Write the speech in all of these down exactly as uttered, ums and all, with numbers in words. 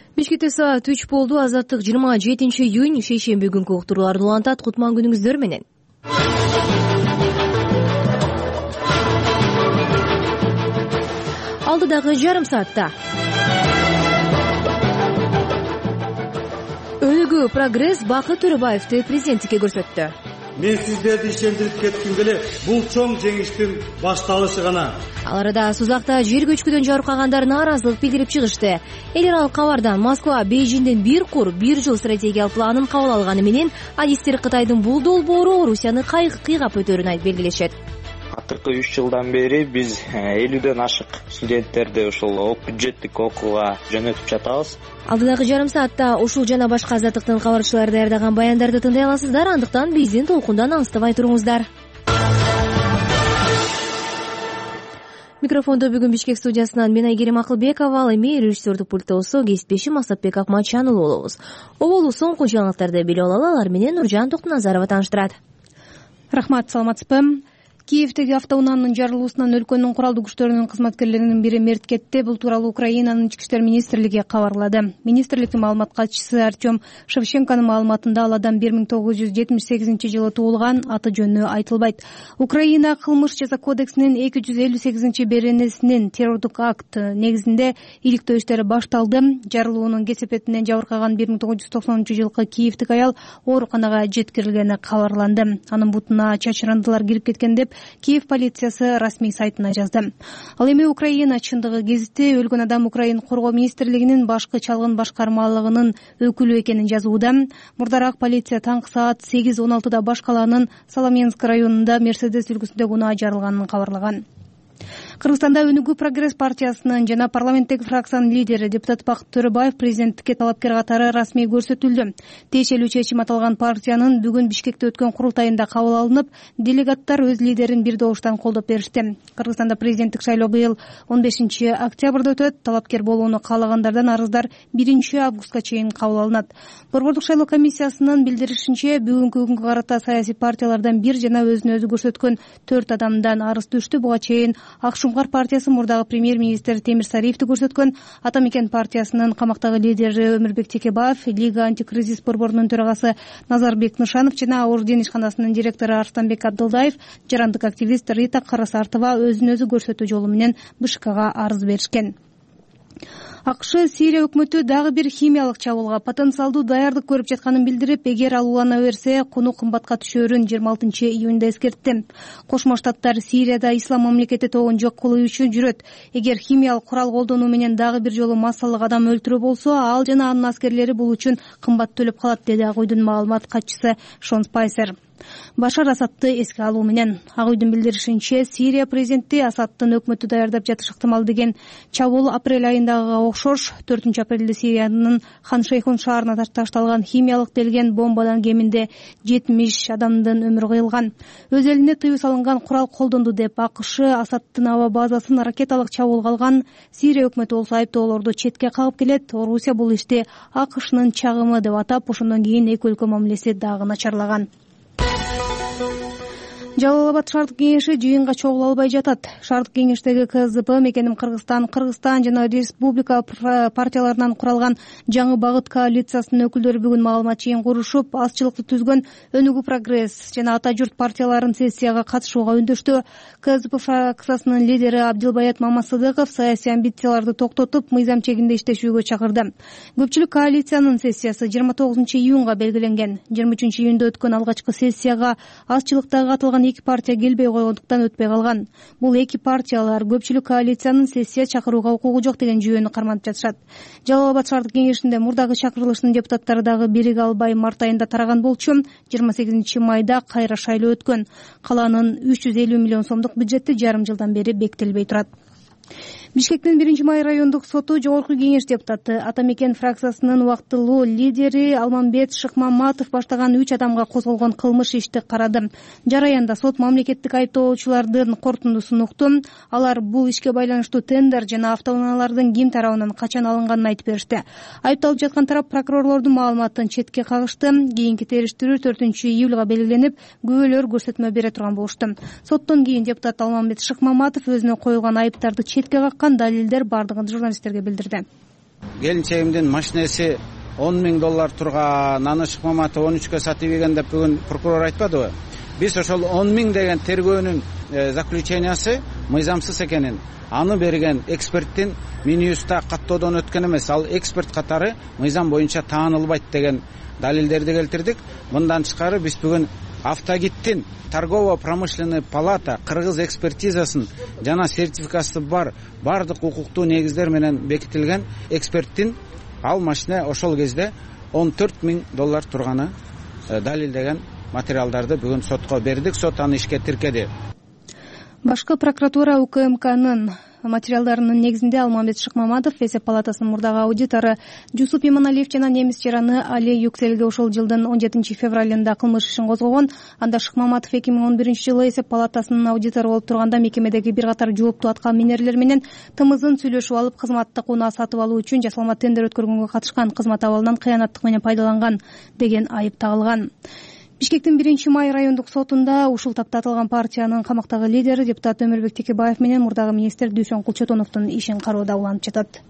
Бишкекте саат үч болду. Азаттык жыйырма жетинчи июнь шейшемби күнкү уктурууларды улантат. Кутман күнүңүздөр менен. Алдыдагы жарым саатта өнүгүү прогресс Бакыт Төрөбаевди президенттикке көрсөттү. Мен сиздерди ишендирип кетким келет. Бул чоң жеңиштин башталышы гана. Ал арада Сузакта жер көчкүдөн жабыркагандар нааразылык билдирип чыгышты. Эл аралык кабардан Москва Бейжиңдин бир кур бир жыл стратегиялык планын кабыл алганы менен адистер Кытайдын бул долбоору Орусияны кыйгап өтөрүн белгилешет. Акыркы үч жылдан бери биз элүүдөн ашык студенттерди ушул бюджеттик окууга жөнөтүп жатабыз. Алдыдагы жарым саатта ушул жана башка азаттыктын кабарчылары даярдаган баяндарды тыңдай аласыздар. Андыктан биздин толкундан алыстабай туруңуздар. Микрофондо бүгүн Бишкек студиясынан мен Айгерим Акылбекова, ал эми режиссердук пульттосу кесиптешим Асатбек Акматчанұлы болобуз. Оболу соңку жаңылыктарды билип алалы, алар менен Нуржан Токтуназарова тааныштырат. Рахмат, саламатсызбы? Киевдеги автоунаанын жарылуусунан өлкөнүн куралдуу күчтөрүнүн кызматкерлеринин бири мерт кетти. Бул тууралуу Украинанын ички иштер министрлиги кабарлады. Министрликтин маалымат катчысы Артем Шевченконун маалыматында ал адам бир миң тогуз жүз жетимиш сегизинчи жылы туулган, аты жөнү айтылбайт. Украина кылмыш жаза кодексинин эки жүз элүү сегизинчи беренесинин террордук акт негизинде иликтөө иштери башталды. Жарылуунун кесепетинен жабыркаган бир миң тогуз жүз токсонунчу жылкы киевдик аял ооруканага жеткирилгени кабарланды. Анын бутуна чачырандылар кирип кеткен деп Киев полициясы расмий сайтына жазды. Ал эми Украина чындыгы гезити өлгөн адам Украин коргоо министрлигинин башкы чалгын башкармалыгынын өкүлү экенин жазууда. Мурдараак полиция таңкы саат сегиз он алтыда баш калаанын Соломенск районунда Мерседес үлгүсүндөгү унаа жарылганын кабарлаган. Кыргызстанда Өнүгүү прогресс партиясынын жана парламенттеги фракциянын лидери депутат Бакыт Төрөбаев президенттикке талапкер катары расмий көрсөтүлдү. Тиешелүү чечим аталган партиянын бүгүн Бишкекте өткөн курултайында кабыл алынып, делегаттар өз лидерин бир добуштан колдоп беришти. Кыргызстанда президенттик шайлоо быйыл он бешинчи октябрда өтөт. Талапкер болууну каалагандардан арыздар биринчи августка чейин кабыл алынат. Борбордук шайлоо комиссиясынын билдиришинче, бүгүнкү күнгө карата саясий партиялардан бир жана өзүн өзү көрсөткөн төрт адамдан арыз түштү. Буга чейин Ак Шуңкар партиясы мурдагы премьер-министр Темир Сариевди көрсөткөн. Атамекен партиясынын камактагы лидери Өмүрбек Текебаев, Лига антикризис борборунун төрагасы Назарбек Нышанов жана Орден ишканасынын директору Арстанбек Абдылдаев, жарандык активист Рита Карасартова өзүн өзү көрсөтүү жолу менен БШКга арыз беришкен. АКШ Сирия өкмөтү дагы бир химиялык чабуулга потенциалдуу даярдык көрүп жатканын билдирип, эгер ал улана берсе, куну кымбатка түшөрүн жыйырма алтынчы июнда эскертти. Кошмо Штаттар Сирияда ислам мамлекети тобун жок кылуу үчүн жүрөт. Эгер химиялык курал колдонуу менен дагы бир жолу массалык адам өлтүрүү болсо, ал жана анын аскерлери бул үчүн кымбат төлөп калат, деди Ак үйдүн маалымат катчысы Шон Спайсер. Башар Асадты эске алуу менен Ак үйдүн билдиришинче, Сирия президенти Асадтын өкмөтү даярдап жатышы ыктымал деген чабуул апрель айындагыга окшош. төртүнчү апрелде Сириянын Хан Шейхун шаарына ташталган химиялык делген бомбадан кеминде жетимиш адамдын өмүрү кыйылган. Өз элине тыюу салынган курал колдонду деп АКШ Асадтын аба базасын ракеталык чабуулга алган. Сирия өкмөтү болсо айыптоолорду четке кагып келет. Орусия бул ишти АКШнын чагымы деп атап, ошондон кийин эки өлкө мамилеси дагы начарлаган. Жалал Абад шаардык кеңеши жыйынга чогула албай жатат. Шаардык кеңештеги КЗП мекеним Кыргызстан, Кыргызстан жана республика партияларынан куралган Жаңы багыт коалициясынын өкүлдөрү бүгүн маалымат жыйын курушуп, азчылыкты түзгөн Өнүгүү прогресс жана Ата журт партияларын сессияга катышууга үндөштү. КЗП фракциясынын лидери Абдилбаят Мамасыдыков саясий амбицияларды токтотуп, мыйзам чегинде иштешүүгө чакырды. Көпчүлүк коалициянын сессиясы жыйырма тогузунчу июнга белгиленген. жыйырма үчүнчү июнда өткөн алгачкы сессияга азчылыктагы катылган эки партия келбей койгондуктан өтпөй калган. Бул эки партиялар көпчүлүк коалициянын сессия чакырууга укугу жок деген жүйөнү карманып жатышат. Жалал Абад шаардык кеңешинде мурдагы чакырылыштын депутаттары дагы бириге албай март айында тараган болчу. жыйырма сегизинчи майда кайра шайлоо өткөн. Калаанын үч жүз элүү миллион сомдук бюджети жарым жылдан бери бекитилбей турат. Бишкектин биринчи май райондук соту жогорку кеңеш депутаты Атамекен фракциясынын убактылуу лидери Алмамбет Шыкмаматов баштаган үч адамга козголгон кылмыш ишти карады. Жараянда сот мамлекеттик айыптоочулардын корутундусун укту. Алар бул ишке байланыштуу тендер жана автоунаалардын ким тарабынан качан алынганын айтып беришти. Айыпталып жаткан тарап прокурорлордун маалыматын четке кагышты. Кийинки териштирүү төртүнчү июлга белгиленип, күбөлөр көрсөтмө бере турган болушту. Соттон кийин депутат Алмамбет Шыкмаматов өзүнө коюлган айыптарды четке каккан, далилдер бардыгын журналисттерге билдирди. келинчегимдин машинеси он миң доллар турган, аны Шыкмаматов он үчкө сатып ийген деп бүгүн прокурор айтпадыбы? Биз ошол он миң деген тергөөнүн заключениясы мыйзамсыз экенин, аны берген эксперттин Минюста каттоодон өткөн эмес, ал эксперт катары мыйзам боюнча таанылбайт деген далилдерди келтирдик. Мындан тышкары биз бүгүн Автогидтин торгово-промышленный палата кыргыз экспертизасын жана сертификаты бар бардык укуктуу негиздер менен бекитилген эксперттин ал машина ошол кезде он төрт миң доллар турганы далилдеген материалдарды бүгүн сотко бердик. Сот аны ишке тиркеди. Башкы прокуратура УКМКнын материалдарынын негизинде Алмамбет Шыкмаматов, эсеп палатасынын мурдагы аудитору Жусуп Иманалиев жана немис жараны Али Юкселге ошол жылдын он жетинчи февралында кылмыш ишин козгогон. Анда Шыкмаматов эки миң он биринчи жылы эсеп палатасынын аудитору болуп турганда мекемедеги бир катар жооптуу аткаминерлер менен тымызын сүйлөшүп алып, кызматтык унаа сатып алуу үчүн жасалма тендер өткөргөнгө катышкан, кызмат абалынан кыянаттык менен пайдаланган деген айып тагылган. Бишкектин биринчи май райондук сотунда ушул тапта аталган партиянын камактагы лидери депутат Өмүрбек Текебаев менен мурдагы министр Дүйшөн Кулчотоновдун ишин кароодо уланып жатат.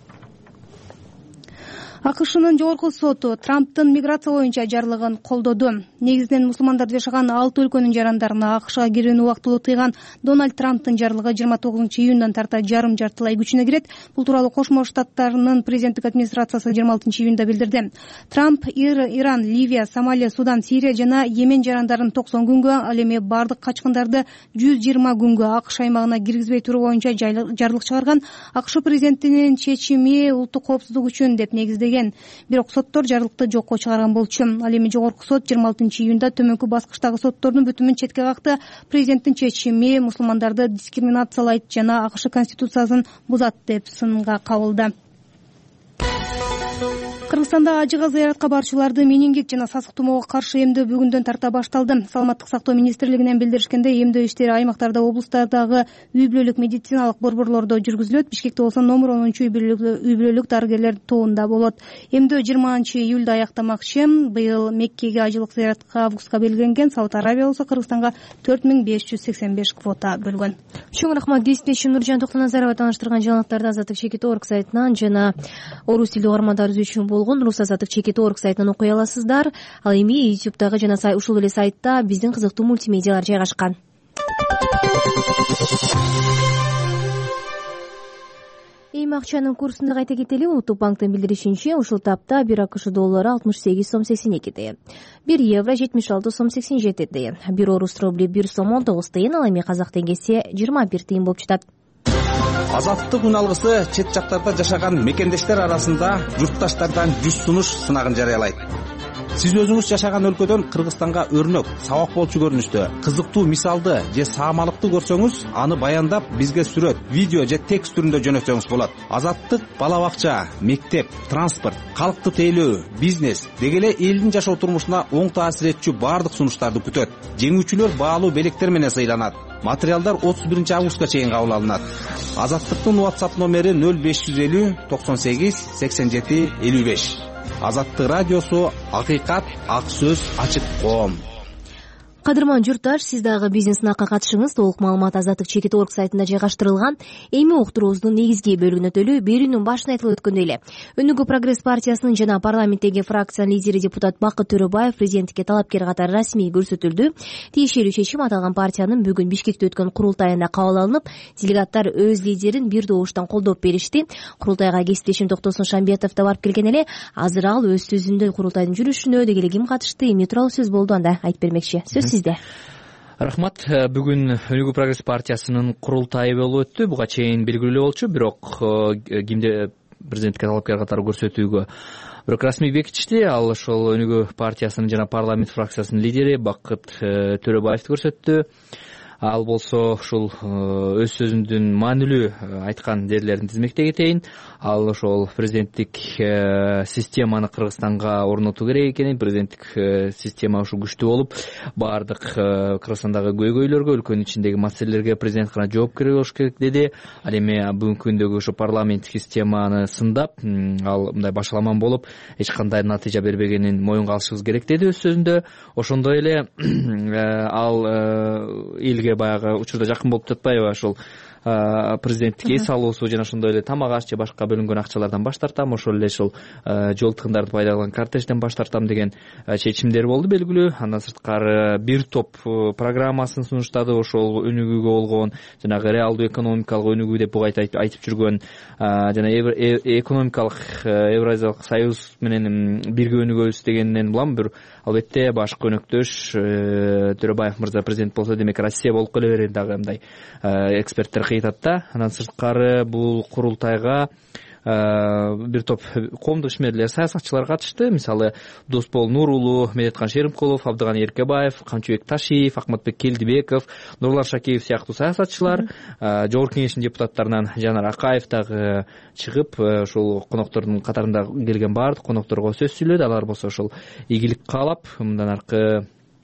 АКШнын жогорку соту Трамптын миграция боюнча жарлыгын колдоду. Негизинен мусулмандар жашаган алты өлкөнүн жарандарына АКШга кирүүнү убактылуу тыйган Дональд Трамптын жарлыгы жыйырма тогузунчу июндан тарта жарым жартылай күчүнө кирет. Бул тууралуу Кошмо Штаттарынын президенттик администрациясы жыйырма алтынчы июнда билдирди. Трамп Иран, Ливия, Сомалия, Судан, Сирия жана Йемен жарандарын токсон күнгө, ал эми бардык качкындарды жүз жыйырма күнгө АКШ аймагына киргизбей туруу боюнча жарлык чыгарган. АКШ президентинин чечими улуттук коопсуздук үчүн деп негиздеген. Бирок соттор жарлыкты жокко чыгарган болчу. Ал эми жогорку сот жыйырма алтынчы июнда төмөнкү баскычтагы соттордун бүтүмүн четке какты. Президенттин чечими мусулмандарды дискриминациялайт жана АКШ конституциясын бузат деп сынга кабылды. Кыргызстанда ажыга зыяратка барчуларды менингит жана сасык тумоого каршы эмдөө бүгүндөн тарта башталды. Саламаттык сактоо министрлигинен билдиришкенде, эмдөө иштери аймактарда, облустардагы үй бүлөлүк медициналык борборлордо жүргүзүлөт. Бишкекте болсо номер онунчу үй бүлөлүк дарыгерлер тобунда болот. Эмдөө жыйырманчы июлда аяктамакчы. Быйыл Меккеге ажылык зыяратка августка белгиленген. Сауд Арабия болсо Кыргызстанга төрт миң беш жүз сексен беш квота бөлгөн. Чоң рахмат. Кесиптешим Нуржан Токтоназарова тааныштырган жаңылыктарды Азаттык чекит орг сайтынан жана орус тилдүү угармандарыбыз үчүн болгон Рус Азаттык чекит орг сайтынан окуй аласыздар. Ал эми ютубтагы жана ушул эле сайтта биздин кызыктуу мультимедиалар жайгашкан. Эми акчанын курсун кайта кетели. Улуттук банктын билдиришинче, ушул тапта бир АКШ доллары алтымыш сегиз сом сексен эки тыйын, бир евро жетимиш алты сом сексен жети тыйын, бир орус рубли бир сом он тогуз тыйын, ал эми казак теңгеси жыйырма бир тыйын болуп жатат. Азаттык үналгысы чет жактарда жашаган мекендештер арасында журтташтардан жүз сунуш сынагын жарыялайт. Сиз өзүңүз жашаган өлкөдөн Кыргызстанга өрнөк, сабак болчу көрүнүштө, кызыктуу мисалды же саамалыкты көрсөңүз, аны баяндап бизге сүрөт, видео же текст түрүндө жөнөтсөңүз болот. Азаттык бала бакча, мектеп, транспорт, калкты тейлөө, бизнес деги эле элдин жашоо турмушуна оң таасир этчү бардык сунуштарды күтөт. Жеңүүчүлөр баалуу белектер менен сыйланат. Материалдар отуз биринчи августка чейин кабыл алынат. Азаттыктын WhatsApp номери нөл беш жүз элүү токсон сегиз сексен жети элүү беш. Азаттык радиосу, акыйкат, ак сөз, ачык коом. Кадырман журтташ, сиз дагы биздин сынакка катышыңыз. Толук маалымат Азаттык чекит орг сайтында жайгаштырылган. Эми уктуруубуздун негизги бөлүгүнө өтөлү. Берүүнүн башында айтылып өткөндөй эле, Өнүгүү прогресс партиясынын жана парламенттеги фракциянын лидери депутат Бакыт Төрөбаев президенттикке талапкер катары расмий көрсөтүлдү. Тиешелүү чечим аталган партиянын бүгүн Бишкекте өткөн курултайында кабыл алынып, делегаттар өз лидерин бир добуштан колдоп беришти. Курултайга кесиптешим Токтосун Шамбетов да барып келген эле. Азыр ал өз сөзүндө курултайдын жүрүшүнө деги эле ким катышты, эмне тууралуу сөз болду, анда айтып бермекчи. Сөз сизде. Рахмат. Бүгүн Өнүгүү прогресс партиясынын курултайы болуп өттү. Буга чейин белгилүү болчу, бирок кимде президенттикке талапкер катары көрсөтүүгө бирок расмий бекитишти. Ал ошол Өнүгүү партиясынын жана парламент фракциясынын лидери Бакыт Төрөбаевди көрсөттү. Ал болсо ушул өз сөзүндүн маанилүү айткан жерлерин тизмекте кетейин. Ал ошол президенттик системаны Кыргызстанга орнотуу керек экенин, президенттик система ушу күчтүү болуп, баардык Кыргызстандагы көйгөйлөргө, өлкөнүн ичиндеги маселелерге президент гана жоопкер болуш керек деди. Ал эми бүгүнкү күндөгү ушу парламенттик системаны сындап, ал мындай башаламан болуп, эч кандай натыйжа бербегенин моюнга алышыбыз керек деди өз сөзүндө. Ошондой эле ал элге баягы учурда жакын болуп жатпайбы, ошол президенттик эс алуусу жана ошондой эле тамак аш же башка бөлүнгөн акчалардан баш тартам, ошол эле ушул жол тыгындарды пайдаланган кортежден баш тартам деген чечимдер болду белгилүү. Андан сырткары бир топ программасын сунуштады, ошол өнүгүүгө болгон жанагы реалдуу экономикалык өнүгүү деп буга айтып жүргөн жана экономикалык Евразиялык союз менен бирге өнүгөбүз дегенден улам бир албетте башкы өнөктөш Төрөбаев мырза президент болсо демек Россия болуп келе берет дагы мындай эксперттер кыйтат да. Андан сырткары бул курултайга бир топ коомдук ишмерлер, саясатчылар катышты. Мисалы Досбол Нурулу, Медеткан Шеримкулов, Абдыганы Эркебаев, Камчыбек Ташиев, Акматбек Келдибеков, Нурлан Шакеев сыяктуу саясатчылар, Жогорку Кеңештин депутаттарынан Жанар Акаев дагы чыгып, ушул коноктордун катарында келген баардык конокторго сөз сүйлөдү. Алар болсо ошол игилик каалап, мындан аркы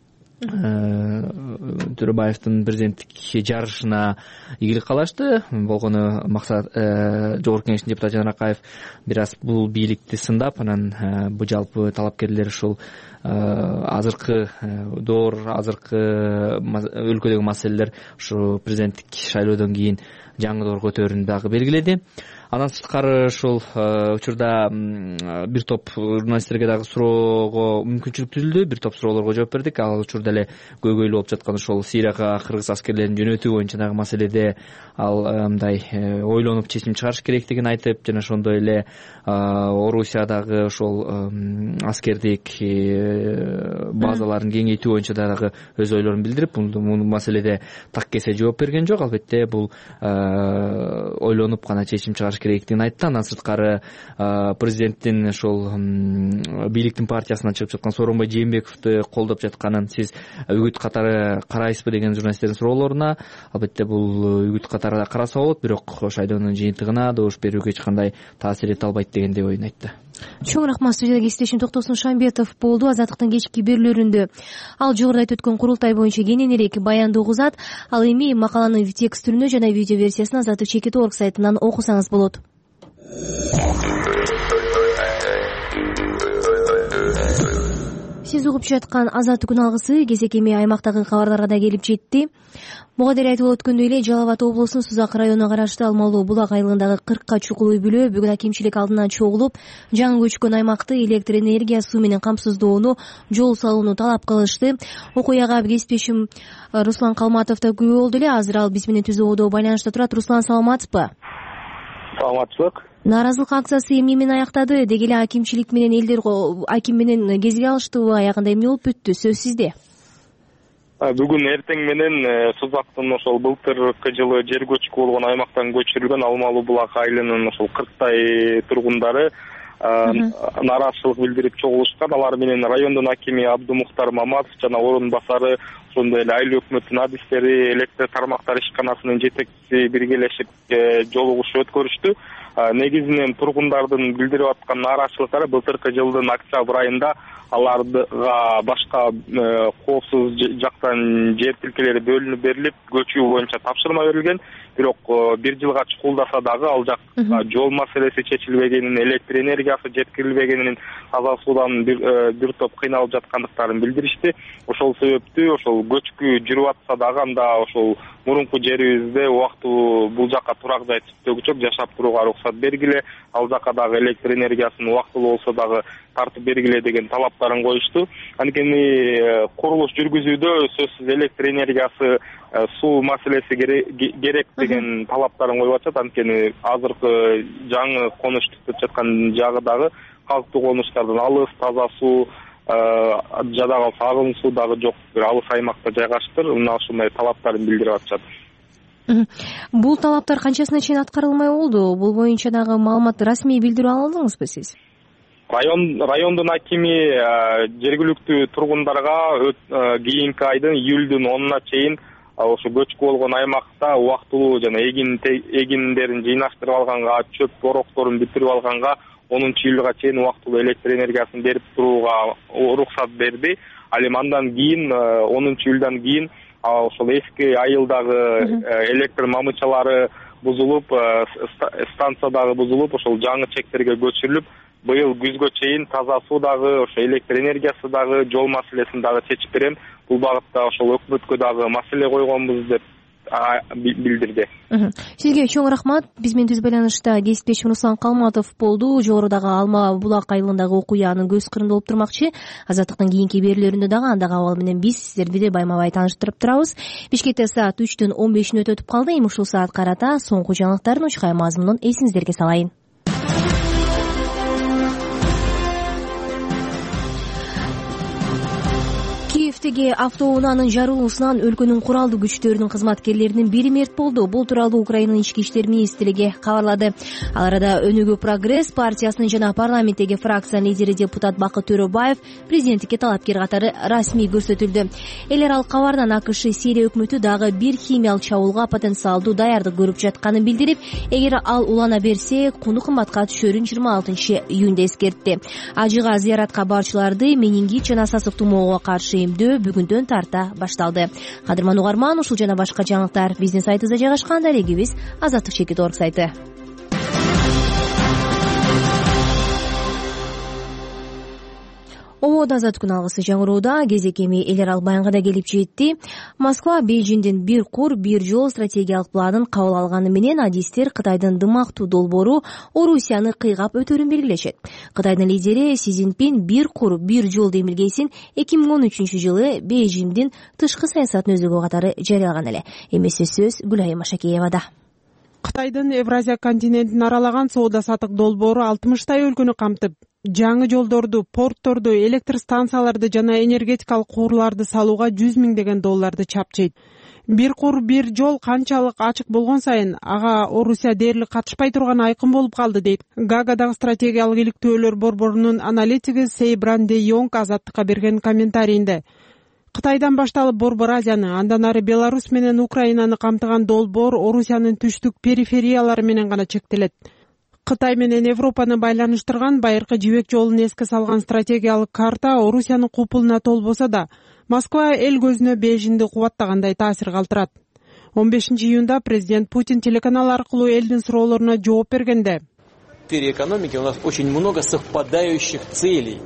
Төрөбаевдин президенттик жарышына игилик каалашты. Болгону максат Жогорку Кеңештин депутаты Жанар Акаев бир аз бул бийликти сындап, анан бул жалпы талапкерлер ушул азыркы доор, азыркы өлкөдөгү маселелер ушу президенттик шайлоодон кийин жаңы доор көтөрүүнү дагы белгиледи. Андан сырткары ушул учурда бир топ журналисттерге дагы суроого мүмкүнчүлүк түзүлдү. Бир топ суроолорго жооп бердик. Ал учурда эле көйгөйлүү болуп жаткан ушул Сирияга кыргыз аскерлерин жөнөтүү боюнча дагы маселеде ал мындай ойлонуп чечим чыгарыш керектигин айтып, жана ошондой эле Орусиядагы ошол аскердик базаларын кеңейтүү боюнча дагы өз ойлорун билдирип, бул маселеде так кесе жооп берген жок. Албетте бул ойлонуп гана чечим чыгарыш керектигин айтты. Андан сырткары президенттин ошол бийликтин партиясынан чыгып жаткан Сооронбай Жээнбековду колдоп жатканын сиз үгүт катары карайсызбы деген журналисттердин суроолоруна, албетте бул үгүт катары караса болот, бирок шайлоонун жыйынтыгына добуш берүүгө эч кандай таасир эте албайт дегендей оюн айтты. Чоң рахмат. Студияда кесиптешим Токтосун Шамбетов болду. Азаттыктын кечки берүүлөрүндө ал жогоруда айтып өткөн курултай боюнча кененирээк баянды угузат. Ал эми макаланын текст түрүнө жана видео версиясын Азаттык чекит точка орг сайтынан окусаңыз болот. Сиз угуп жаткан Азаттык күн алгысы кезек эми аймактагы кабарларга да келип жетти. Буга дейин айтып өткөндөй эле Жалал Абад облусунун Сузак районуна караштуу Алмалуу булак айылындагы кыркка чукул үй бүлө бүгүн акимчилик алдынан чогулуп, жаңы көчкөн аймакты электр энергия, суу менен камсыздоону, жол салууну талап кылышты. Окуяга кесиптешим Руслан Калматов да күбө болду эле. Азыр ал биз менен түзүү оодо байланышта турат. Руслан, саламатсызбы? Саламатчылык. Нааразылык акциясы эмне менен аяктады? Деги эле акимчилик менен элдер аким менен кезиге алыштыбы? Аягында эмне болуп бүттү? Сөз сизде. Бүгүн эртең менен Сузактын ошол былтыркы жылы жер көчкү болгон аймактан көчүрүлгөн Алмалуу булак айылынын ошол кырктай тургундары нааразычылык билдирип чогулушкан. Алар менен райондун акими Абдумухтар Маматов жана орун басары, ошондой эле айыл өкмөтүнүн адистери, электр тармактар ишканасынын жетекчиси биргелешип жолугушуу өткөрүштү. Негизинен тургундардын билдирип аткан нааразычылыктары былтыркы жылдын октябрь айында аларга башка коопсуз жактан жер тилкелери бөлүнүп берилип, көчүү боюнча тапшырма берилген. Бирок бир жылга чукулдаса дагы ал жакка жол маселеси чечилбегенин, электр энергиясы жеткирилбегенин, таза суудан бир, бир топ кыйналып жаткандыктарын билдиришти. Ошол себептүү ошол көчкү жүрүп атса дагы анда ошол мурунку жерибизде убактылуу бул жакка турак жай түптөгүчөк жашап турууга уруксат бергиле, ал жакка дагы электр энергиясын убактылуу болсо дагы тартып бергиле деген талаптарын коюшту. Анткени курулуш жүргүзүүдө сөзсүз электр энергиясы, суу маселеси керек деген талаптарын коюп атышат. Анткени азыркы жаңы конуш түзүп жаткан жагы дагы калктуу конуштардан алыс, таза суу, жада калса агым суу дагы жок, бир алыс аймакта жайгаштыр. Мына ушундай талаптарын билдирип атышат. Бул талаптар канчасына чейин аткарылмай болду? Бул боюнча дагы маалымат расмий билдирүү ала алдыңызбы сиз? Район райондун акими жергиликтүү тургундарга кийинки айдын июлдун онуна чейин ошо көчкү болгон аймакта убактылуу жана эгин эгиндерин жыйнаштырып алганга, чөп борокторун бүтүрүп алганга онунчу июлга чейин убактылуу электр энергиясын берип турууга уруксат берди. Ал эми андан кийин онунчу июлдан кийин ошол эски айылдагы электр мамычалары бузулуп, станция дагы бузулуп, ошол жаңы чектерге көчүрүлүп, быйыл күзгө чейин таза суу дагы, ошо электр энергиясы дагы, жол маселесин дагы чечип берем. Бул багытта ошол өкмөткө дагы маселе койгонбуз деп билдирди. Сизге чоң рахмат. Биз менен түз байланышта кесиптешим Руслан Калматов болду. Жогорудагы Алма Булак айылындагы окуянын көз кырында болуп турмакчы. Азаттыктын кийинки берүүлөрүндө дагы андагы абал менен биз сиздерди де байма бай тааныштырып турабыз. Бишкекте саат үчтүн он бешин өтүп калды. Эми ушул саат карата соңку жаңылыктардын учкай мазмунун эсиңиздерге салайын. Киевдеги автоунаанын жарылуусунан өлкөнүн куралдуу күчтөрүнүн кызматкерлеринин бири мерт болду. Бул тууралуу Украинанын ички иштер министрлиги кабарлады. Ал арада Өнүгүү Прогресс партиясынын жана парламенттеги фракциянын лидери депутат Бакыт Төрөбаев президенттикке талапкер катары расмий көрсөтүлдү. Эл аралык кабардан АКШ Сирия өкмөтү дагы бир химиялык чабуулга потенциалдуу даярдык көрүп жатканын билдирип, эгер ал улана берсе, куну кымбатка түшөрүн жыйырма алтынчы июнда эскертти. Ажыга зыяратка барчыларды менингит жана сасык тумоого каршы эмдөө бүгүндөн тарта башталды. Кадырман угарман, ушул жана башка жаңылыктар биздин сайтыбызда жайгашкан. Дарегибиз азаттык чекит орг сайты. Обод азат күн алгысы жаңырууда кезек эми эл аралык баянга да келип жетти. Москва Бейжиңдин бир кур бир жол стратегиялык планын кабыл алганы менен адистер Кытайдын дымактуу долбоору Орусияны кыйгап өтөрүн белгилешет. Кытайдын лидери Си Цзиньпин бир кур бир жол демилгесин эки миң он үчүнчү жылы Бейжиңдин тышкы саясатын өзөгү катары жарыялаган эле. Эмесе сөз Гүлайым Машакеевада. Кытайдын Евразия континентин аралаган соода саттык долбоору алтымыштай өлкөнү камтып, жаңы жолдорду, портторду, электр станцияларды жана энергетикалык куурларды салууга жүз миңдеген долларды чапчыйт. Бир кур бир жол канчалык ачык болгон сайын ага Орусия дээрлик катышпай турганы айкын болуп калды, дейт Гаагадагы стратегиялык иликтөөлөр борборунун аналитиги Сейбран де Йонг азаттыкка берген комментарийинде. Кытайдан башталып Борбор Азияны, андан ары Беларусь менен Украинаны камтыган долбоор Орусиянын түштүк перифериялары менен гана чектелет. Кытай менен Европаны байланыштырган байыркы жибек жолун эске салган стратегиялык карта Орусиянын купулуна толбосо да, Москва эл көзүнө Бейжиңди кубаттагандай таасир калтырат. он бешинчи июнда президент Путин телеканал аркылуу элдин суроолоруна жооп бергенде: В сфере экономики у нас очень много совпадающих целей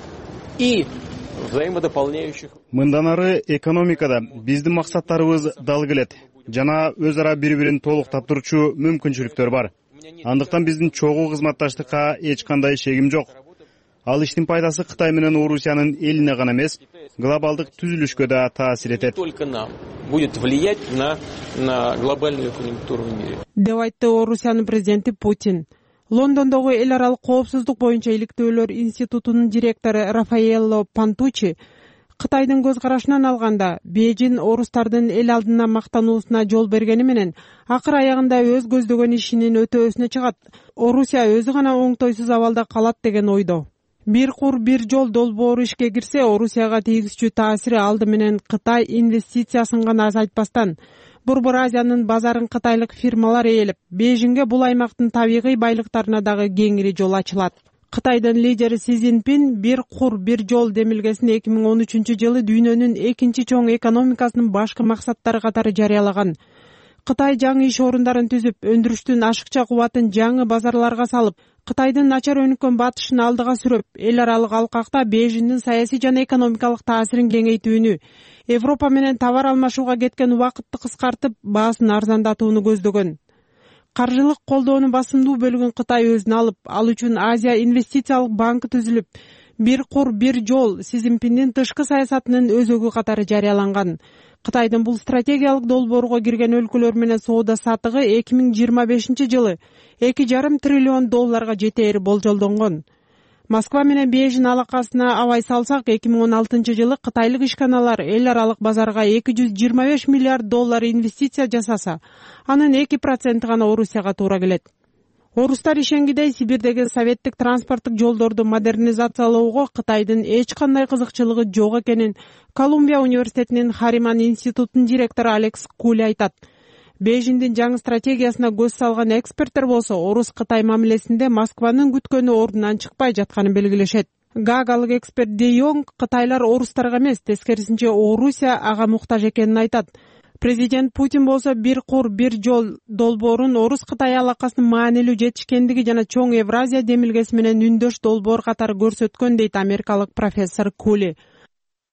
и взаимодополняющих. Мындан ары экономикада биздин максаттарыбыз дал келет жана өз ара бири-бирин толуктап турчу мүмкүнчүлүктөр бар. Андыктан биздин чогуу кызматташтыкка эч кандай шегим жок. Ал иштин пайдасы Кытай менен Орусиянын элине гана эмес, глобалдык түзүлүшкө да таасир этет. Только нам будет влиять на на глобальную конъюнктуру в мире. Деп айтты Орусиянын президенти Путин. Лондондогу эл аралык коопсуздук боюнча иликтөөлөр институтунун директору Рафаэлло Пантучи Кытайдын көз карашынан алганда Бейжиң орустардын эл алдына мактануусуна жол бергени менен акыр аягында өз көздөгөн ишинин өтөөсүнө чыгат. Орусия өзү гана оңтойсуз абалда калат деген ойдо. Бир кур бир жол долбоору ишке кирсе, Орусияга тийгизчү таасири алды менен Кытай инвестициясын гана азайтпастан, Борбор Азиянын базарын кытайлык фирмалар ээлеп, Бейжиңге бул аймактын табигый байлыктарына дагы кеңири жол ачылат. Кытайдын лидери Си Цзиньпин бир кур бир жол демилгесин эки миң он үчүнчү жылы дүйнөнүн экинчи чоң экономикасынын башкы максаттары катары жарыялаган. Кытай жаңы иш орундарын түзүп, өндүрүштүн ашыкча кубатын жаңы базарларга салып, Кытайдын начар өнүккөн батышын алдыга сүрөп, эл аралык алкакта Бейжиңдин саясий жана экономикалык таасирин кеңейтүүнү, Европа менен товар алмашууга кеткен убакытты кыскартып, баасын арзандатууну көздөгөн. Каржылык колдоонун басымдуу бөлүгүн Кытай өзүнө алып, ал үчүн Азия инвестициялык банкы түзүлүп, бир кур бир жол Си Цзиньпиндин тышкы саясатынын өзөгү катары жарыяланган. Кытайдын бул стратегиялык долбоорго кирген өлкөлөр менен соода саттыгы эки миң жыйырма бешинчи жылы эки жарым триллион долларга жетери болжолдонгон. Москва менен Бейжиң алакасына абай салсак, эки миң он алтынчы жылы кытайлык ишканалар эл аралык базарга эки жүз жыйырма беш миллиард доллар инвестиция жасаса, анын эки проценти гана Орусияга туура келет. Орустар ишенгидей Сибирдеги советтик транспорттук жолдорду модернизациялоого Кытайдын эч кандай кызыкчылыгы жок экенин Колумбия университетинин Хариман институтунун директору Алекс Кули айтат. Бейжиңдин жаңы стратегиясына көз салган эксперттер болсо, Орус-Кытай мамилесинде Москванын күткөнү ордунан чыкпай жатканын белгилешет. Гаагалык эксперт Де Йонг Кытайлар орустарга эмес, тескерисинче Орусия ага муктаж экенин айтат. Президент Путин болсо бир кур бир жол долбоорун Орус-Кытай алакасынын маанилүү жетишкендиги жана чоң Евразия демилгеси менен үндөш долбоор катары көрсөткөн, дейт америкалык профессор Кули.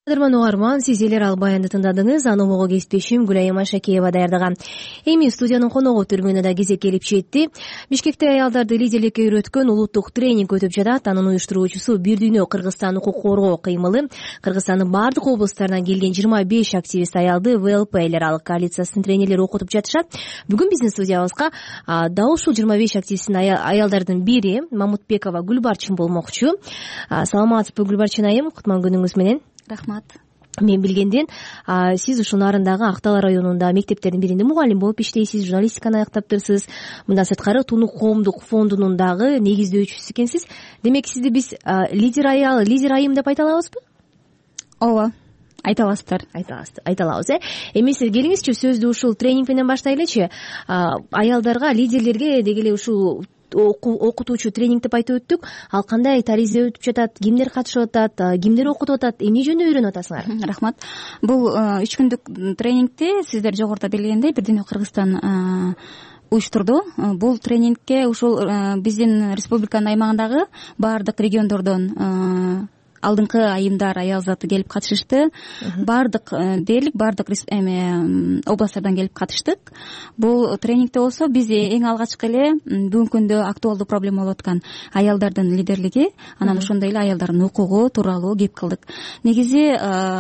кадырман угарман, сиз эл аралык баянды тыңдадыңыз. Аномого кесиптешим Гүлайым Ашакеева даярдаган. Эми студиянын коногу түрмөнүнө да кезек келип жетти. Бишкекте аялдарды лидерликке үйрөткөн улуттук тренинг өтүп жатат. Анын уюштуруучусу Бир дүйнө Кыргызстан укук коргоо кыймылы. Кыргызстандын бардык облустарынан келген жыйырма беш активист аялды вэ эл пэ эл аралык коалициясынын тренерлери окутуп жатышат. Бүгүн биздин студиябызга дал ушул жыйырма беш активисттин аялдардын бири Мамутбекова Гүлбарчын болмокчу. Саламатсызбы Гүлбарчын айым, кутман күнүңүз менен. Рахмат. Мен билгенден сиз ушул нарындагы Актала районунда мектептердин биринде мугалим болуп иштейсиз, журналистиканы аяктаптырсыз. Мындан сырткары Тунук коомдук фондунун дагы негиздөөчүсү экенсиз. Демек сизди биз лидер аял, лидер айым деп айта алабызбы? Ооба, айта аласыздар. Айта алабыз, э. Эми сиз келиңизчи, сөздү ушул тренинг менен баштайлычы. Аялдарга, лидерлерге деги эле ушул окутуучу тренинг деп айтып өттүк. Ал кандай таризде өтүп жатат, кимдер катышып атат, кимдер окутуп атат, эмне жөнүндө үйрөнүп атасыңар? Рахмат. Бул үч күндүк тренингти сиздер жогоруда белгилегендей Бир дүйнө Кыргызстан уюштурду. Бул тренингке ушул биздин республиканын аймагындагы баардык региондордон алдыңкы айымдар, аял заты келип катышышты. Баардык дээрлик, баардык эме областтардан келип катыштык. Бул тренингде болсо биз эң алгачкы эле бүгүнкү күндө актуалдуу проблема болуп аткан аялдардын лидерлиги, анан ошондой эле аялдардын укугу тууралуу кеп кылдык. Негизи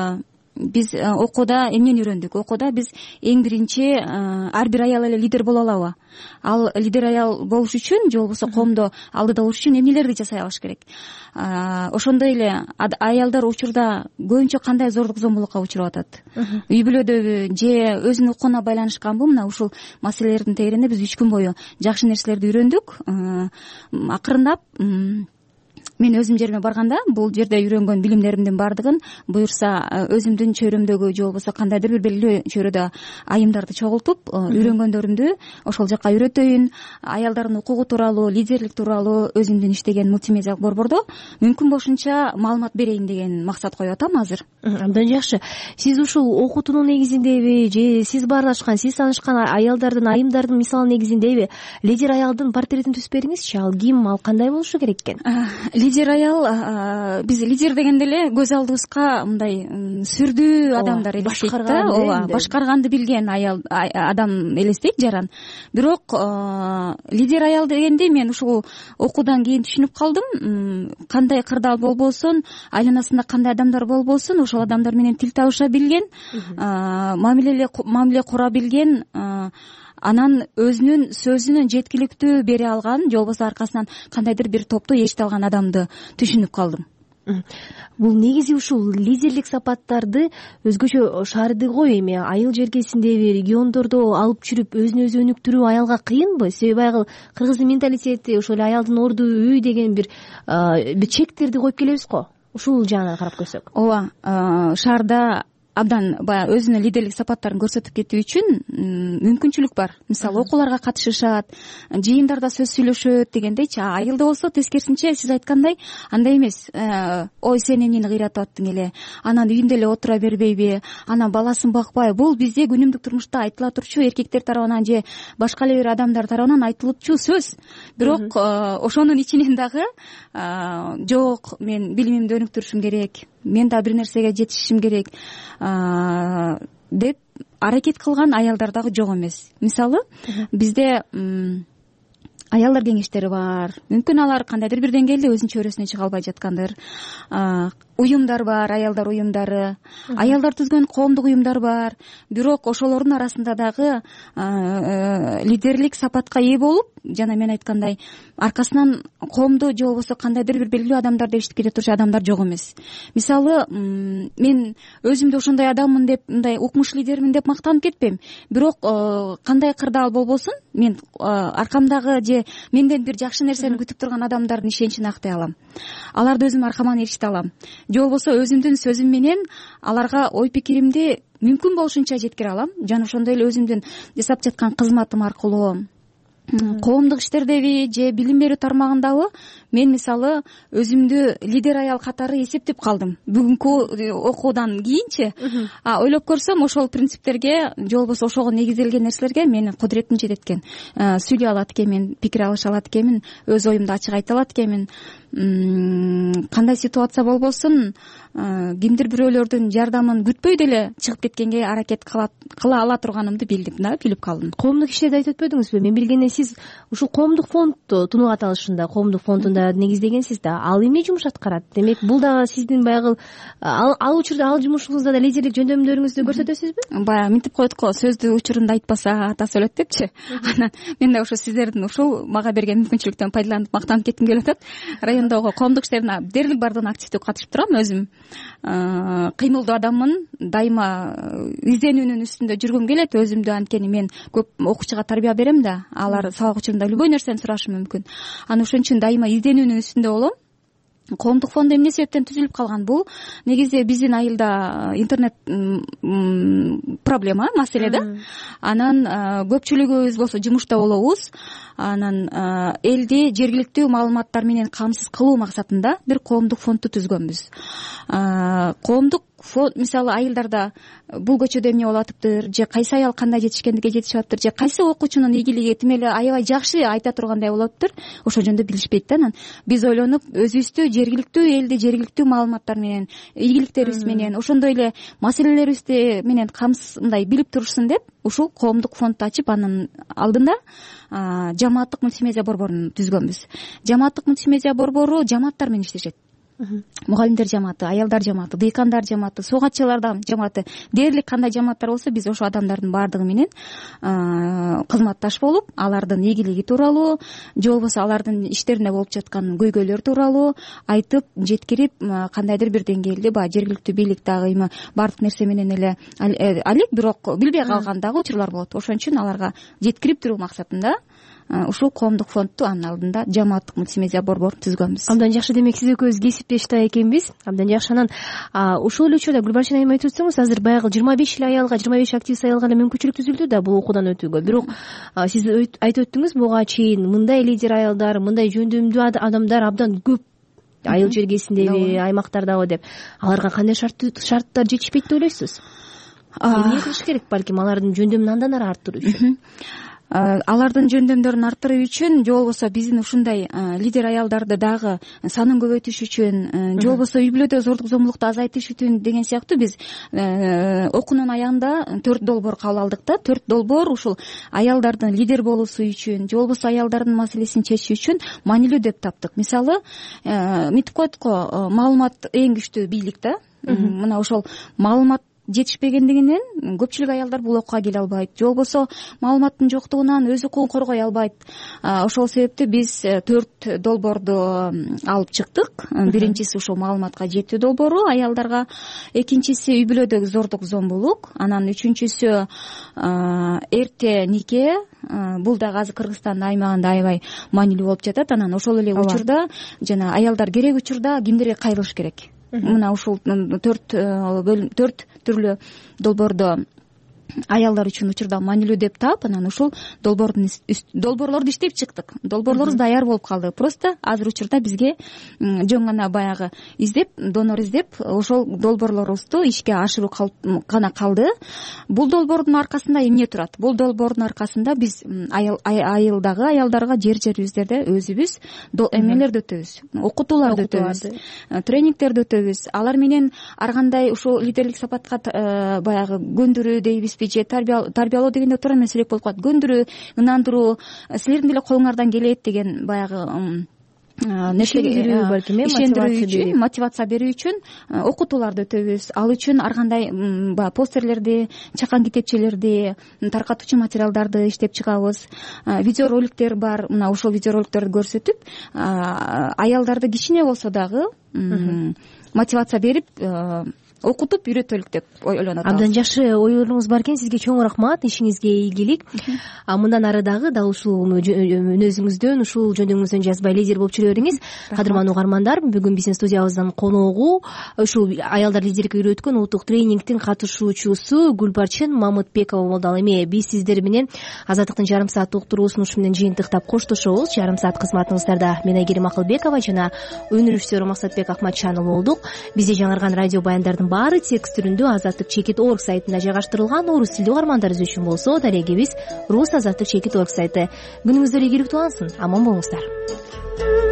биз окууда эмнени үйрөндүк? Окууда биз эң биринчи ар бир аял эле лидер боло алабы? Ал лидер аял болуш үчүн же болбосо коомдо алдыда болуш үчүн эмнелерди жасай алыш керек? Ошондой эле аялдар учурда көбүнчө кандай зордук зомбулукка учурап атат? Үй бүлөдөбү же өзүнүн укугуна байланышканбы? Мына ушул маселелердин тегерегинде биз үч күн бою жакшы нерселерди үйрөндүк. Акырындап мен өзүм жериме барганда бул жерде үйрөнгөн билимдеримдин баардыгын буюрса өзүмдүн чөйрөмдөгү же болбосо кандайдыр бир белгилүү чөйрөдө айымдарды чогултуп үйрөнгөндөрүмдү ошол жака үйрөтөйүн. Аялдардын укугу тууралуу, лидерлик тууралуу өзүмдүн иштеген мультимедиалык борбордо мүмкүн болушунча маалымат берейин деген максат коюп атам азыр. Абдан жакшы. Сиз ушул окутуунун негизиндеби же сиз баарлашкан, сиз таанышкан аялдардын, айымдардын мисалы негизиндеби лидер аялдын портретин түзүп бериңизчи. Ал ким, ал кандай болушу керек экен? Лидер аял, биз лидер дегенде эле көз алдыбызга мындай сүрдүү адамдар элестейт да, ооба, башкарганды билген аял адам элестейт жаран. Бирок лидер аял дегенде мен ушул окуудан кийин түшүнүп калдым, кандай кырдаал болбосун, айланасында кандай адамдар болбосун, ошол адамдар менен тил табыша билген, мамиле мамиле кура билген, анан өзүнүн сөзүнүн жеткиликтүү бере алган, же болбосо аркасынан кандайдыр бир топту ээрчите алган адамды түшүнүп калдым. Бул негизи ушул лидерлик сапаттарды өзгөчө шаарды го, эми айыл жеркесиндеби, региондордо алып жүрүп өзүнө өзү өнүктүрүү аялга кыйынбы? Себеби айыл кыргыздын менталитети ошол эле аялдын орду үй деген бир бир чектерди коюп келебиз го. Ушул жагынан карап көрсөк. Ооба, шаарда абдан баягы өзүнүн лидерлик сапаттарын көрсөтүп кетүү үчүн мүмкүнчүлүк бар. Мисалы окууларга катышышат, жыйындарда сөз сүйлөшөт дегендейчи. Айылда болсо тескерисинче сиз айткандай андай эмес. Ой, сен эмнени кыйратып аттың эле, анан үйүндө эле отура бербейби, анан баласын бакпай. Бул бизде күнүмдүк турмушта айтыла турчу, эркектер тарабынан же башка эле бир адамдар тарабынан айтылчу сөз. Бирок ошонун ичинен дагы жок, мен билимимди өнүктүрүшүм керек, мен да бир нерсеге жетишишим керек деп аракет кылган аялдар дагы жок эмес. Мисалы, бизде аялдар кеңештери бар. Мүмкүн алар кандайдыр бир деңгээлде өзүнүн чөйрөсүнөн чыга албай жаткандыр. Уюмдар бар, аялдар уюмдары, аялдар түзгөн коомдук уюмдар бар. Бирок ошолордун арасында дагы лидерлик сапатка ээ болуп, жана мен айткандай, аркасынан коомду же болбосо кандайдыр бир белгилүү адамдарды ээрчитип кете турчу адамдар жок эмес. Мисалы, мен өзүмдү ошондой адаммын деп, мындай укмуш лидермин деп мактанып кетпейм. Бирок кандай кырдаал болбосун, мен аркамдагы же менден бир жакшы нерсени күтүп турган адамдардын ишеничин актай алам. Аларды өзүм аркаман ээрчите алам. Же болбосо өзүмдүн сөзүм менен аларга ой пикиримди мүмкүн болушунча жеткире алам. Жана ошондой эле өзүмдүн жасап жаткан кызматым аркылуу коомдук иштердеби же билим берүү тармагындабы мен мисалы өзүмдү лидер аял катары эсептеп калдым бүгүнкү окуудан кийинчи. А ойлоп көрсөм ошол принциптерге же болбосо ошого негизделген нерселерге менин кудуретим жетет экен. Сүйлөй алат экенмин, пикир алыша алат экенмин, өз оюмду ачык айта алат экенмин. Кандай ситуация болбосун кимдир бирөөлөрдүн жардамын күтпөй деле чыгып кеткенге аракет кыла ала турганымды билдим да билип калдым. Коомдук иштерди айтып өтпөдүңүзбү? Мен билгенден сиз ушул коомдук фондду тунук аталышында коомдук фондунда негиздегенсиз да. Ал эмне жумуш аткарат? Демек бул дагы сиздин баягы ал учурда ал жумушуңузда да лидерлик жөндөмдөрүңүздү көрсөтөсүзбү? Баягы мынтип коет го, сөздү учурунда айтпаса атасы өлөт депчи. Анан мен да ошо сиздердин ушул мага берген мүмкүнчүлүктөн пайдаланып мактанып кетким келип атат. Райондогу коомдук иштерине дээрлик баардыгына активдүү катышып турам. Өзүм кыймылдуу адаммын, дайыма изденүүнүн үстүндө жүргүм келет. Өзүмдү анткени мен көп окуучуга тарбия берем да, алар сабак учурунда любой нерсени сурашы мүмкүн. Анан ошон үчүн дайыма изденүүнүн үстүндө болом. Коомдук фонд эмне себептен түзүлүп калган? Бул негизи биздин айылда интернет проблема, маселе да. Анан көпчүлүгүбүз болсо жумушта болобуз. Анан элди жергиликтүү маалыматтар менен камсыз кылуу максатында бир коомдук фондду түзгөнбүз. Коомдук фонд мисалы айылдарда бул көчөдө эмне болуп атыптыр, же кайсы аял кандай жетишкендикке жетишип атыптыр, же кайсы окуучунун ийгилиги тим эле аябай жакшы айта тургандай болуп атыптыр, ошол жөнүндө билишпейт да. Анан биз ойлонуп өзүбүздү жергиликтүү элди жергиликтүү маалыматтар менен, ийгиликтерибиз менен, ошондой эле маселелерибизди менен камсыз мындай билип турушсун деп ушул коомдук фондду ачып, анын алдында жамааттык мультимедиа борборун түзгөнбүз. Жамааттык мультимедиа борбору жамааттар менен иштешет. Мугалимдер жамааты, аялдар жамааты, дыйкандар жамааты, суугатчылардан жамааты, дээрлик кандай жамааттар болсо биз ошол адамдардын баардыгы менен кызматташ болуп, алардын ийгилиги тууралуу же болбосо алардын иштеринде болуп жаткан көйгөйлөр тууралуу айтып, жеткирип, кандайдыр бир деңгээлде баягы жергиликтүү бийлик дагы эми баардык нерсе менен эле алек, бирок билбей калган дагы учурлар болот. Ошон үчүн аларга жеткирип туруу максатында ушул коомдук фондду анын алдында жамааттык мультимедиа борборун түзгөнбүз. Абдан жакшы. Демек сиз экөөбүз кесиптеш да экенбиз. Абдан жакшы. Анан ушул эле учурда Гүлбарчын айым айтып өтсөңүз, азыр баягы жыйырма беш эле аялга, жыйырма беш активист аялга эле мүмкүнчүлүк түзүлдү да бул окуудан өтүүгө. Бирок сиз айтып өттүңүз, буга чейин мындай лидер аялдар, мындай жөндөмдүү адамдар абдан көп айыл жергесиндеби, аймактардабы деп. Аларга кандай шарттар жетишпейт деп ойлойсуз? Эмне кылыш керек? Балким алардын жөндөмүн андан ары арттыруу үчүн. Алардын жөндөмдөрүн арттыруу үчүн же болбосо биздин ушундай лидер аялдарды дагы санын көбөйтүш үчүн, же болбосо үй бүлөдө зордук зомбулукту азайтыш үчүн деген сыяктуу биз окуунун аягында төрт долбоор кабыл алдык да. Төрт долбоор ушул аялдардын лидер болуусу үчүн же болбосо аялдардын маселесин чечүү үчүн маанилүү деп таптык. Мисалы, мынтип коет го, маалымат эң күчтүү бийлик да. Мына ошол маалымат жетишпегендигинен көпчүлүк аялдар бул окууга келе албайт, же болбосо маалыматтын жоктугунан өз укугун коргой албайт. Ошол себептен биз төрт долбоорду алып чыктык. Биринчиси ушул маалыматка жетүү долбоору аялдарга, экинчиси үй бүлөдөгү зордук зомбулук, анан үчүнчүсү эрте нике. Бул дагы азыр Кыргызстандын аймагында аябай маанилүү болуп жатат. Анан ошол эле учурда жана аялдар керек учурда кимдерге кайрылыш керек. Мына ушул төрт төрт түрлүү долбоордо аялдар үчүн учурда маанилүү деп таап, анан ушул долбоордун долбоорлорду иштеп чыктык. Долбоорлорубуз даяр болуп калды. Просто азыр учурда бизге жөн гана баягы издеп, донор издеп, ошол долбоорлорубузду ишке ашыруу гана калды. Бул долбоордун аркасында эмне турат? Бул долбоордун аркасында биз айылдагы аялдарга жер жерибиздерде өзүбүз эмелерди өтөбүз, окутууларды өтөбүз, тренингтерди өтөбүз. Алар менен ар кандай ушул лидерлик сапатка баягы көндүрүү дейбиз, же тарбиялоо дегенде туура эмес элек болуп калат. Көндүрүү, ынандыруу, силердин деле колуңардан келет деген баягы ишендирүү, балким мотивация мотивация берүү үчүн окутууларды өтөбүз. Ал үчүн ар кандай баягы постерлерди, чакан китепчелерди, таркатуучу материалдарды иштеп чыгабыз. Видеороликтер бар. Мына ошол видеороликтерди көрсөтүп, аялдарды кичине болсо дагы мотивация берип, окутуп үйрөтөлүк деп ойлонот. Абдан жакшы ойлоруңуз бар экен. Сизге чоң рахмат, ишиңизге ийгилик. Мындан ары дагы дал ушул мүнөзүңүздөн, ушул жөндөмүңүздөн жазбай лидер болуп жүрө бериңиз. Кадырман угармандар, бүгүн биздин студиябыздан коногу ушул аялдар лидерликке үйрөткөн улуттук тренингдин катышуучусу Гүлбарчын Мамытбекова болду. Ал эми биз сиздер менен Азаттыктын жарым сааттык уктуруусун ушу менен жыйынтыктап коштошобуз. Жарым саат кызматыңыздарда мен Айгерим Акылбекова жана өнөр режиссеру Максатбек Акматчанов болдук. Бизде жаңырган радио баяндардын баары текст түрүндө азаттык чекит орг сайтында жайгаштырылган. Орус тилдүү угармандарыбыз үчүн болсо дарегибиз рус азаттык чекит орг сайты. Күнүңүздөр ийгиликтүү алсын. Аман болуңуздар.